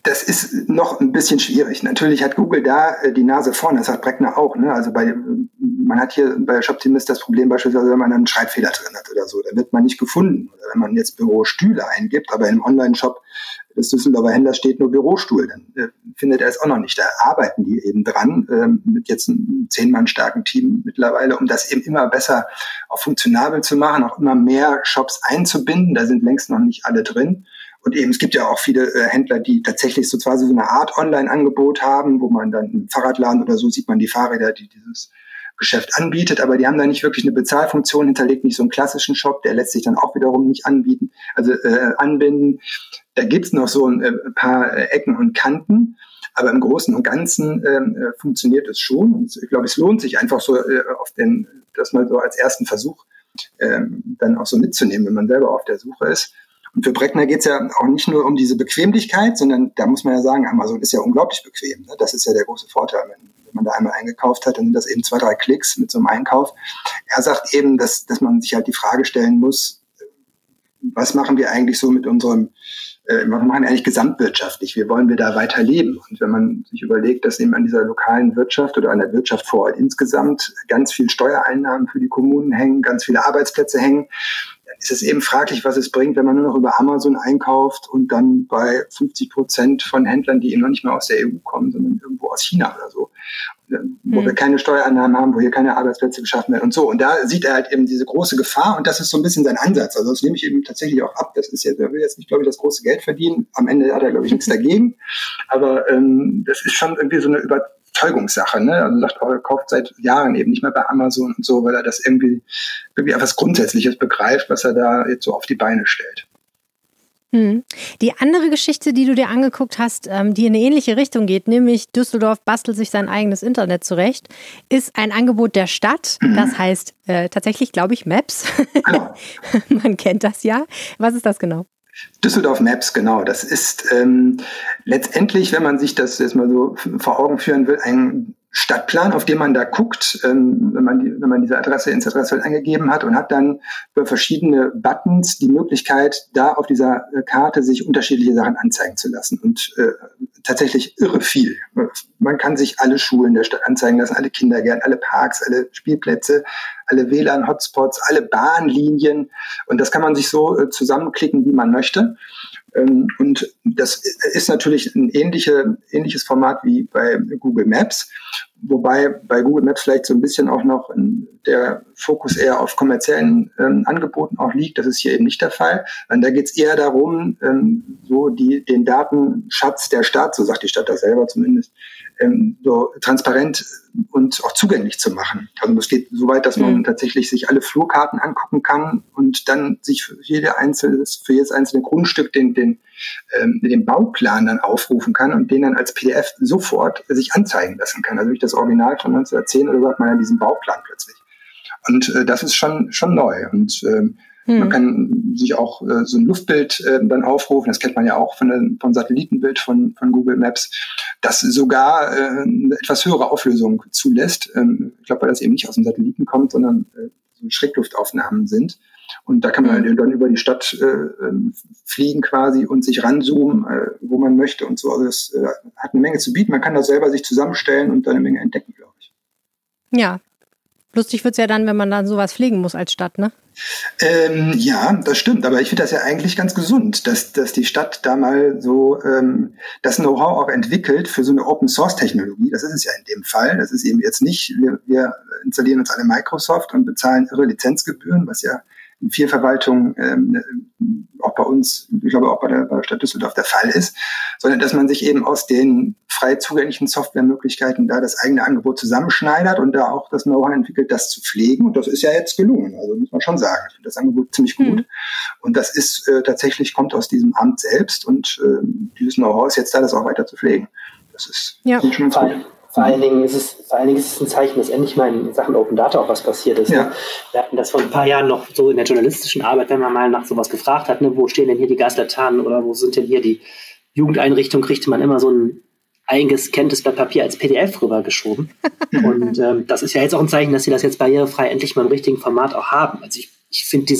B: Das ist noch ein bisschen schwierig. Natürlich hat Google da die Nase vorne, das hat Breckner auch. Ne? Also man hat hier bei Shoptimist das Problem beispielsweise, wenn man einen Schreibfehler drin hat oder so, dann wird man nicht gefunden. Oder wenn man jetzt Bürostühle eingibt, aber im Online-Shop des Düsseldorfer Händlers steht nur Bürostuhl, dann findet er es auch noch nicht. Da arbeiten die eben dran, mit jetzt einem 10 Mann starken Team mittlerweile, um das eben immer besser auch funktionabel zu machen, auch immer mehr Shops einzubinden. Da sind längst noch nicht alle drin. Und eben, es gibt ja auch viele Händler, die tatsächlich so quasi so eine Art Online-Angebot haben, wo man dann im Fahrradladen oder so sieht man die Fahrräder, die dieses Geschäft anbietet, aber die haben da nicht wirklich eine Bezahlfunktion hinterlegt, nicht so einen klassischen Shop, der lässt sich dann auch wiederum nicht anbinden, anbinden. Da gibt's noch so ein paar Ecken und Kanten, aber im Großen und Ganzen funktioniert es schon. Und ich glaube, es lohnt sich einfach so das mal so als ersten Versuch dann auch so mitzunehmen, wenn man selber auf der Suche ist. Und für Breckner geht es ja auch nicht nur um diese Bequemlichkeit, sondern da muss man ja sagen, Amazon ist ja unglaublich bequem. Ne? Das ist ja der große Vorteil, wenn man da einmal eingekauft hat, dann sind das eben 2, 3 Klicks mit so einem Einkauf. Er sagt eben, dass man sich halt die Frage stellen muss, was machen wir eigentlich so mit unserem, was machen wir eigentlich gesamtwirtschaftlich? Wie wollen wir da weiter leben? Und wenn man sich überlegt, dass eben an dieser lokalen Wirtschaft oder an der Wirtschaft vor Ort insgesamt ganz viel Steuereinnahmen für die Kommunen hängen, ganz viele Arbeitsplätze hängen, ist es eben fraglich, was es bringt, wenn man nur noch über Amazon einkauft und dann bei 50% von Händlern, die eben noch nicht mehr aus der EU kommen, sondern irgendwo aus China oder so, wo wir keine Steuereinnahmen haben, wo hier keine Arbeitsplätze geschaffen werden und so. Und da sieht er halt eben diese große Gefahr und das ist so ein bisschen sein Ansatz. Also das nehme ich eben tatsächlich auch ab. Das ist ja, er will jetzt nicht, glaube ich, das große Geld verdienen. Am Ende hat er, glaube ich, nichts dagegen. Aber das ist schon irgendwie so eine Überzeugungssache, ne? Also sagt auch, er kauft seit Jahren eben nicht mehr bei Amazon und so, weil er das irgendwie etwas Grundsätzliches begreift, was er da jetzt so auf die Beine stellt.
A: Die andere Geschichte, die du dir angeguckt hast, die in eine ähnliche Richtung geht, nämlich Düsseldorf bastelt sich sein eigenes Internet zurecht, ist ein Angebot der Stadt. Das heißt tatsächlich, glaube ich, Maps. Genau. Man kennt das ja. Was ist das genau?
B: Düsseldorf Maps, genau. Das ist letztendlich, wenn man sich das jetzt mal so vor Augen führen will, ein Stadtplan, auf dem man da guckt, wenn man diese Adresse ins Adressfeld eingegeben hat und hat dann über verschiedene Buttons die Möglichkeit, da auf dieser Karte sich unterschiedliche Sachen anzeigen zu lassen. Und tatsächlich irre viel. Man kann sich alle Schulen der Stadt anzeigen lassen, alle Kindergärten, alle Parks, alle Spielplätze, alle WLAN-Hotspots, alle Bahnlinien. Und das kann man sich so zusammenklicken, wie man möchte. Und das ist natürlich ein ähnliches Format wie bei Google Maps, wobei bei Google Maps vielleicht so ein bisschen auch noch der Fokus eher auf kommerziellen Angeboten auch liegt. Das ist hier eben nicht der Fall. Und da geht es eher darum, so den Datenschatz der Stadt, so sagt die Stadt das selber zumindest, so transparent und auch zugänglich zu machen. Also es geht so weit, dass man tatsächlich sich alle Flurkarten angucken kann und dann sich für jedes einzelne Grundstück den Bauplan dann aufrufen kann und den dann als PDF sofort sich anzeigen lassen kann. Also durch das Original von 1910 oder so hat man ja diesen Bauplan plötzlich. Und das ist schon neu. Und man kann sich auch so ein Luftbild dann aufrufen, das kennt man ja auch vom Satellitenbild von Google Maps, das sogar eine etwas höhere Auflösung zulässt. Ich glaube, weil das eben nicht aus dem Satelliten kommt, sondern so Schrägluftaufnahmen sind. Und da kann man dann über die Stadt fliegen quasi und sich ranzoomen, wo man möchte und so. Also das hat eine Menge zu bieten. Man kann das selber sich zusammenstellen und dann eine Menge entdecken, glaube ich.
A: Ja. Lustig wird's ja dann, wenn man dann sowas pflegen muss als Stadt, ne?
B: Ja, das stimmt. Aber ich finde das ja eigentlich ganz gesund, dass die Stadt da mal so das Know-how auch entwickelt für so eine Open-Source-Technologie. Das ist es ja in dem Fall. Das ist eben jetzt nicht, wir installieren uns alle Microsoft und bezahlen irre Lizenzgebühren, was ja in vielen Verwaltungen auch bei uns, ich glaube auch bei der Stadt Düsseldorf der Fall ist, sondern dass man sich eben aus den frei zugänglichen Softwaremöglichkeiten da das eigene Angebot zusammenschneidert und da auch das Know-how entwickelt, das zu pflegen. Und das ist ja jetzt gelungen, also muss man schon sagen. Ich finde das Angebot ziemlich gut. Und das ist tatsächlich, kommt aus diesem Amt selbst und dieses Know-how ist jetzt da, das auch weiter zu pflegen. Das ist schon gut.
C: Vor allen Dingen ist es ein Zeichen, dass endlich mal in Sachen Open Data auch was passiert ist. Ja. Ne? Wir hatten das vor ein paar Jahren noch so in der journalistischen Arbeit, wenn man mal nach sowas gefragt hat, ne, wo stehen denn hier die Gaslaternen oder wo sind denn hier die Jugendeinrichtungen, kriegte man immer so ein eingescanntes Blatt Papier als PDF rübergeschoben. Und das ist ja jetzt auch ein Zeichen, dass sie das jetzt barrierefrei endlich mal im richtigen Format auch haben. Also ich finde dieses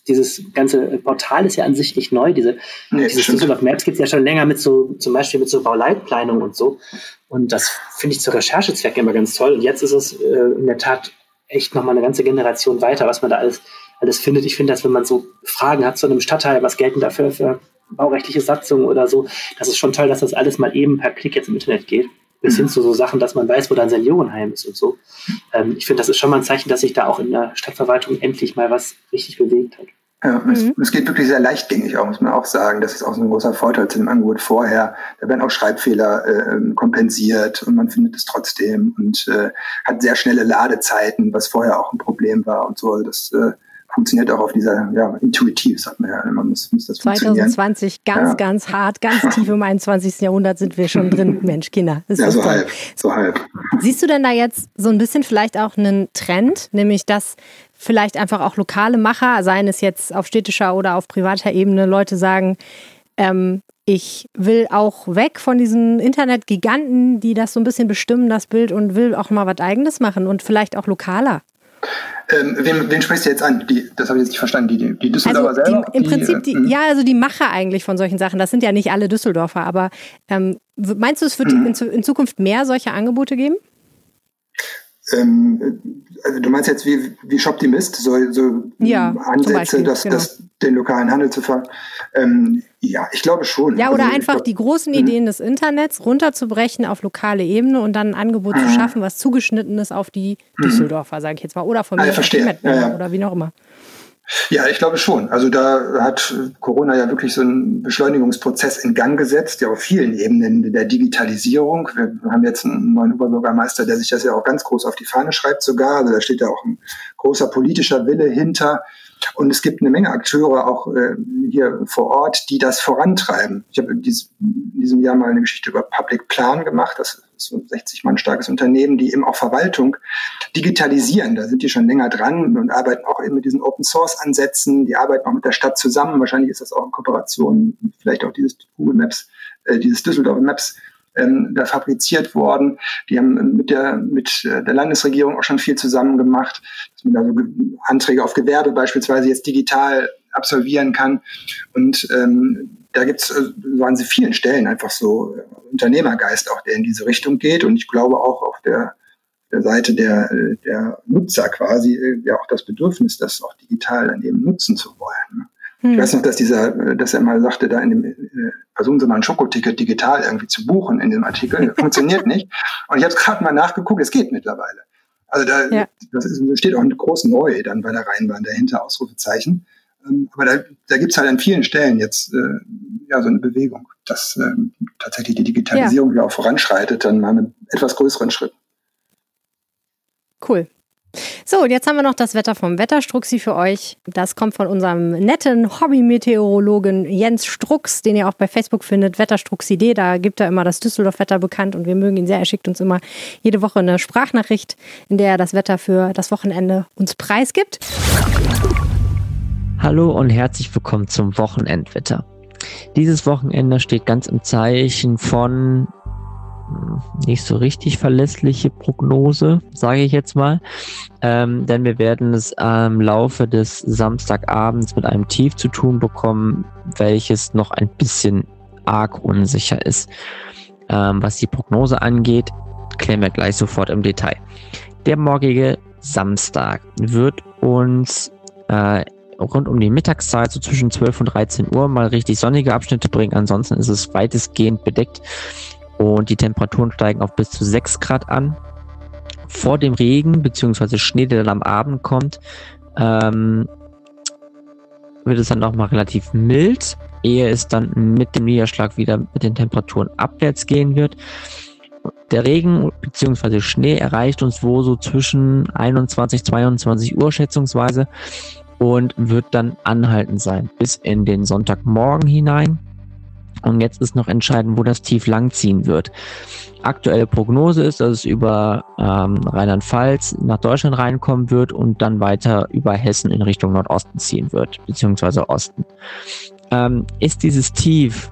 C: dieses ganze Portal ist ja an sich nicht neu. Dieses Düsseldorf Maps gibt es ja schon länger zum Beispiel mit so Bauleitplanung und so. Und das finde ich zu Recherchezwecken immer ganz toll. Und jetzt ist es in der Tat echt nochmal eine ganze Generation weiter, was man da alles findet. Ich finde, dass wenn man so Fragen hat zu einem Stadtteil, was gelten dafür für baurechtliche Satzungen oder so, das ist schon toll, dass das alles mal eben per Klick jetzt im Internet geht. Bis hin zu so Sachen, dass man weiß, wo dann Seniorenheim ist und so. Ich finde, das ist schon mal ein Zeichen, dass sich da auch in der Stadtverwaltung endlich mal was richtig bewegt hat.
B: Ja, es geht wirklich sehr leichtgängig auch, muss man auch sagen. Das ist auch so ein großer Vorteil zu dem Angebot vorher. Da werden auch Schreibfehler kompensiert und man findet es trotzdem und hat sehr schnelle Ladezeiten, was vorher auch ein Problem war und so. Also das funktioniert auch auf dieser, intuitiv, sagt man ja, man muss das
A: 2020 ganz hart, ganz tief im 21. Jahrhundert sind wir schon drin, Mensch, Kinder.
B: So halb.
A: Siehst du denn da jetzt so ein bisschen vielleicht auch einen Trend, nämlich dass vielleicht einfach auch lokale Macher, seien es jetzt auf städtischer oder auf privater Ebene, Leute sagen, ich will auch weg von diesen Internetgiganten, die das so ein bisschen bestimmen, das Bild, und will auch mal was Eigenes machen und vielleicht auch lokaler?
B: Wen sprichst du jetzt an? Das habe ich jetzt nicht verstanden. Die Düsseldorfer
A: also
B: selber?
A: Im Prinzip, die Macher eigentlich von solchen Sachen. Das sind ja nicht alle Düsseldorfer, aber meinst du, es wird in Zukunft mehr solche Angebote geben?
B: Also du meinst jetzt wie Shoptimist, so Ansätze, das den lokalen Handel zu ich glaube schon.
A: Ja, oder einfach die großen Ideen des Internets runterzubrechen auf lokale Ebene und dann ein Angebot zu schaffen, was zugeschnitten ist auf die Düsseldorfer, sage ich jetzt mal, oder von mir oder wie auch immer.
B: Ja, ich glaube schon. Also da hat Corona ja wirklich so einen Beschleunigungsprozess in Gang gesetzt, ja auf vielen Ebenen der Digitalisierung. Wir haben jetzt einen neuen Oberbürgermeister, der sich das ja auch ganz groß auf die Fahne schreibt sogar. Also da steht ja auch ein großer politischer Wille hinter. Und es gibt eine Menge Akteure auch hier vor Ort, die das vorantreiben. Ich habe in diesem Jahr mal eine Geschichte über Public Plan gemacht. Das ist so ein 60 Mann starkes Unternehmen, die eben auch Verwaltung digitalisieren. Da sind die schon länger dran und arbeiten auch eben mit diesen Open-Source-Ansätzen. Die arbeiten auch mit der Stadt zusammen. Wahrscheinlich ist das auch in Kooperation, vielleicht auch dieses Google Maps, dieses Düsseldorf Maps da fabriziert worden. Die haben mit der Landesregierung auch schon viel zusammen gemacht, dass man da so Anträge auf Gewerbe beispielsweise jetzt digital absolvieren kann. Und da gibt es so an vielen Stellen einfach so Unternehmergeist auch, der in diese Richtung geht. Und ich glaube auch auf der Seite der Nutzer quasi auch das Bedürfnis, das auch digital dann eben nutzen zu wollen. Ich weiß noch, dass er mal sagte, da in dem versuchen Sie mal ein Schokoticket digital irgendwie zu buchen in dem Artikel. Funktioniert nicht. Und ich habe es gerade mal nachgeguckt, es geht mittlerweile. Also da steht auch ein groß Neu dann bei der Rheinbahn dahinter, Ausrufezeichen. Aber da gibt es halt an vielen Stellen jetzt so eine Bewegung, dass tatsächlich die Digitalisierung wieder auch voranschreitet, dann mal mit etwas größeren Schritten.
A: Cool. So, und jetzt haben wir noch das Wetter vom Wetterstruxi für euch. Das kommt von unserem netten Hobby-Meteorologen Jens Strux, den ihr auch bei Facebook findet, Wetterstruxi.de. Da gibt er immer das Düsseldorf-Wetter bekannt und wir mögen ihn sehr. Er schickt uns immer jede Woche eine Sprachnachricht, in der er das Wetter für das Wochenende uns preisgibt.
E: Hallo und herzlich willkommen zum Wochenendwetter. Dieses Wochenende steht ganz im Zeichen von nicht so richtig verlässliche Prognose, sage ich jetzt mal, denn wir werden es im Laufe des Samstagabends mit einem Tief zu tun bekommen, welches noch ein bisschen arg unsicher ist. Was die Prognose angeht, klären wir gleich sofort im Detail. Der morgige Samstag wird uns rund um die Mittagszeit, so zwischen 12 und 13 Uhr, mal richtig sonnige Abschnitte bringen. Ansonsten ist es weitestgehend bedeckt. Und die Temperaturen steigen auf bis zu 6 Grad an. Vor dem Regen bzw. Schnee, der dann am Abend kommt, wird es dann nochmal relativ mild, ehe es dann mit dem Niederschlag wieder mit den Temperaturen abwärts gehen wird. Der Regen bzw. Schnee erreicht uns wohl so zwischen 21, 22 Uhr schätzungsweise und wird dann anhaltend sein bis in den Sonntagmorgen hinein. Und jetzt ist noch entscheidend, wo das Tief langziehen wird. Aktuelle Prognose ist, dass es über Rheinland-Pfalz nach Deutschland reinkommen wird und dann weiter über Hessen in Richtung Nordosten ziehen wird, beziehungsweise Osten. Ist dieses Tief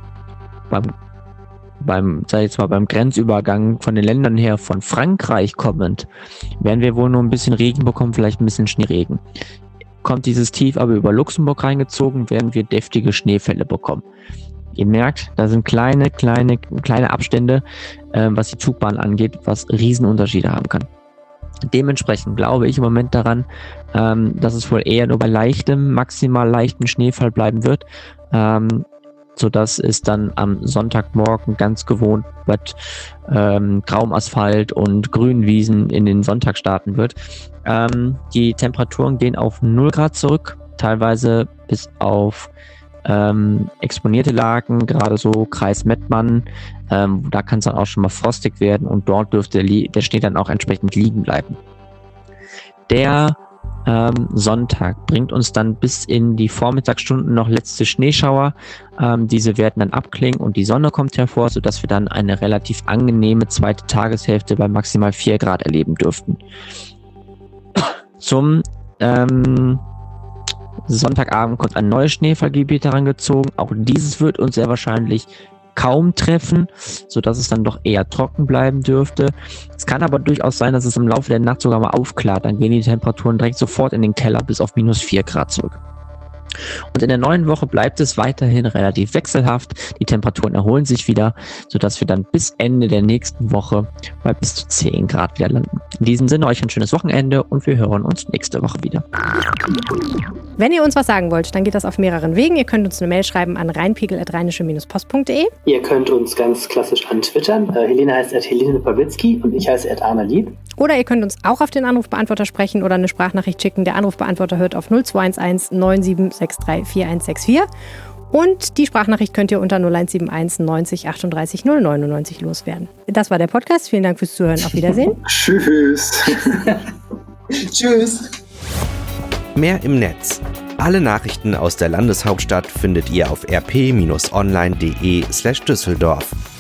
E: beim Grenzübergang von den Ländern her von Frankreich kommend, werden wir wohl nur ein bisschen Regen bekommen, vielleicht ein bisschen Schneeregen. kommt dieses Tief aber über Luxemburg reingezogen, werden wir deftige Schneefälle bekommen. Ihr merkt, da sind kleine Abstände, was die Zugbahn angeht, was Riesenunterschiede haben kann. Dementsprechend glaube ich im Moment daran, dass es wohl eher nur bei maximal leichtem Schneefall bleiben wird, sodass es dann am Sonntagmorgen ganz gewohnt mit grauem Asphalt und grünen Wiesen in den Sonntag starten wird. Die Temperaturen gehen auf 0 Grad zurück, teilweise bis auf exponierte Lagen, gerade so Kreis Mettmann, da kann es dann auch schon mal frostig werden und dort dürfte der Schnee dann auch entsprechend liegen bleiben. Der Sonntag bringt uns dann bis in die Vormittagsstunden noch letzte Schneeschauer. Diese werden dann abklingen und die Sonne kommt hervor, sodass wir dann eine relativ angenehme zweite Tageshälfte bei maximal 4 Grad erleben dürften. Zum Sonntagabend kommt ein neues Schneefallgebiet herangezogen. Auch dieses wird uns sehr wahrscheinlich kaum treffen, sodass es dann doch eher trocken bleiben dürfte. Es kann aber durchaus sein, dass es im Laufe der Nacht sogar mal aufklart. Dann gehen die Temperaturen direkt sofort in den Keller bis auf -4 Grad zurück. Und in der neuen Woche bleibt es weiterhin relativ wechselhaft. Die Temperaturen erholen sich wieder, sodass wir dann bis Ende der nächsten Woche bei bis zu 10 Grad wieder landen. In diesem Sinne euch ein schönes Wochenende und wir hören uns nächste Woche wieder.
A: Wenn ihr uns was sagen wollt, dann geht das auf mehreren Wegen. Ihr könnt uns eine Mail schreiben an rheinpegel@rheinische-post.de.
C: Ihr könnt uns ganz klassisch antwittern. Helene heißt @Helene Pawlitzki und ich heiße @Arne Lieb.
A: Oder ihr könnt uns auch auf den Anrufbeantworter sprechen oder eine Sprachnachricht schicken. Der Anrufbeantworter hört auf 0211 9763 4164. Und die Sprachnachricht könnt ihr unter 0171 90 38 099 loswerden. Das war der Podcast. Vielen Dank fürs Zuhören. Auf Wiedersehen.
B: Tschüss.
C: Tschüss.
D: Mehr im Netz. Alle Nachrichten aus der Landeshauptstadt findet ihr auf rp-online.de/Düsseldorf.